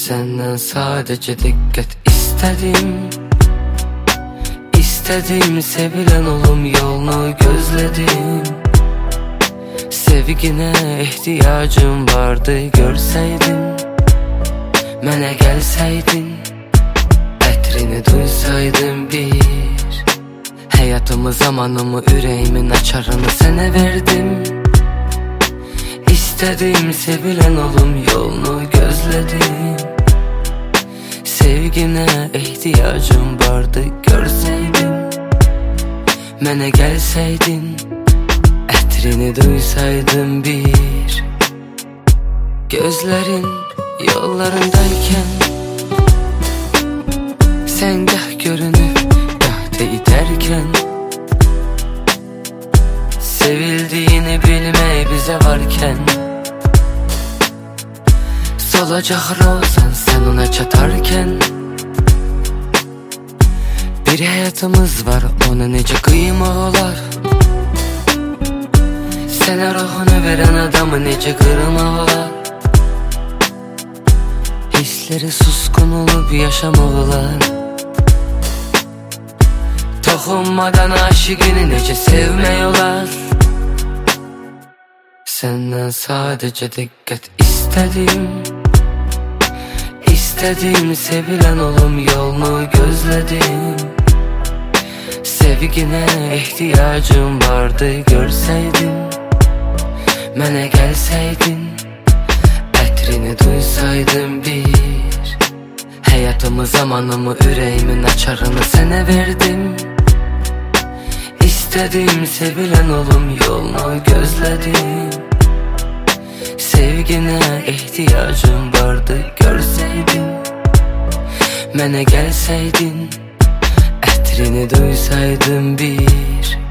Senden sadece dikkat istedim. İstedim sevilen olum yolunu gözledim. Sevgine ihtiyacım vardı görseydin. Mənə gəlsəydin, ətrini duysaydın bir. Həyatımı, zamanımı, ürəyimin açarını sənə verdim. İstədim sevilen olum yolunu gözledim. Sevgine ihtiyacım vardı görseydin. Mənə gəlsəydin, ətrini duysaydın bir. Gözlerin yollarındayken sen gah görünüp gah deyiterken, sevildiğini bilmeyi bize varken, solacak rozan sen ona çatarken, bir hayatımız var ona nece kıymaq olar. Sənə ruhunu veren adamı nece kırmaq olar. Hisleri suskun olup yaşamaq olar. Toxunmadan aşıqını necə sevmək olar. Senden sadece dikkat istedim. İstedim sevilen olum yolunu gözledim. Sevgine ihtiyacım vardı görseydin. Mənə gəlsəydin, ətrini duysaydın bir. Həyatımı, zamanımı, ürəyimin açarını sənə verdim. İstədim sevilen olum yolunu gözledim. Sevgine ihtiyacım vardı görseydin. Mənə gəlsəydin, ətrini duysaydın bir.